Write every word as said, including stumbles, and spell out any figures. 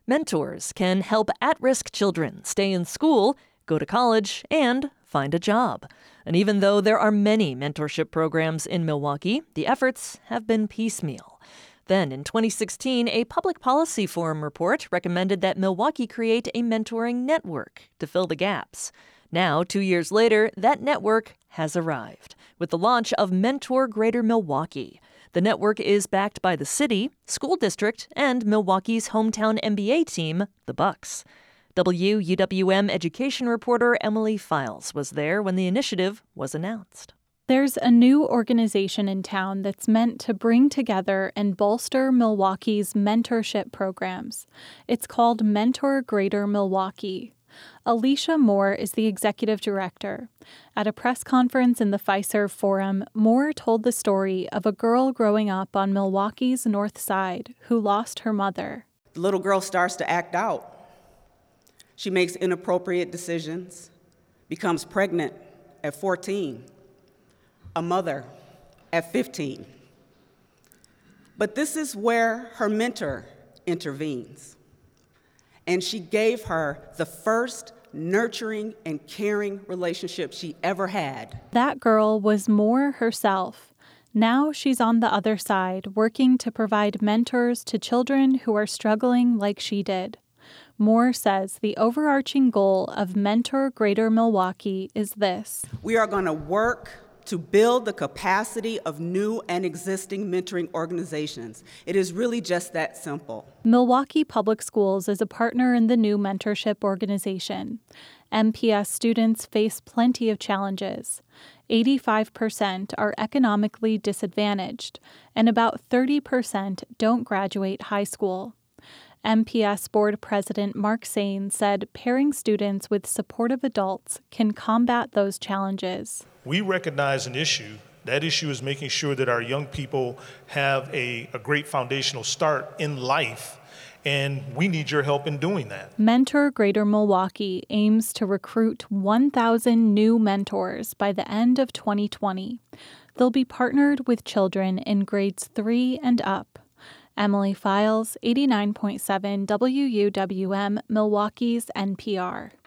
Mentors can help at-risk children stay in school, go to college, and find a job. And even though there are many mentorship programs in Milwaukee, the efforts have been piecemeal. Then, in twenty sixteen, a Public Policy Forum report recommended that Milwaukee create a mentoring network to fill the gaps. Now, two years later, that network has arrived with the launch of Mentor Greater Milwaukee. The network is backed by the city, school district, and Milwaukee's hometown N B A team, the Bucks. W U W M education reporter Emily Files was there when the initiative was announced. There's a new organization in town that's meant to bring together and bolster Milwaukee's mentorship programs. It's called Mentor Greater Milwaukee. Alicia Moore is the executive director. At a press conference in the Fiserv Forum, Moore told the story of a girl growing up on Milwaukee's North Side who lost her mother. The little girl starts to act out. She makes inappropriate decisions, becomes pregnant at fourteen, a mother at fifteen. But this is where her mentor intervenes. And she gave her the first nurturing and caring relationship she ever had. That girl was Moore herself. Now she's on the other side, working to provide mentors to children who are struggling like she did. Moore says the overarching goal of Mentor Greater Milwaukee is this. We are going to work to build the capacity of new and existing mentoring organizations. It is really just that simple. Milwaukee Public Schools is a partner in the new mentorship organization. M P S students face plenty of challenges. eighty-five percent are economically disadvantaged, and about thirty percent don't graduate high school. M P S Board President Mark Sain said pairing students with supportive adults can combat those challenges. We recognize an issue. That issue is making sure that our young people have a, a great foundational start in life, and we need your help in doing that. Mentor Greater Milwaukee aims to recruit one thousand new mentors by the end of twenty twenty. They'll be partnered with children in grades three and up. Emily Files, eighty-nine point seven W U W M, Milwaukee's N P R.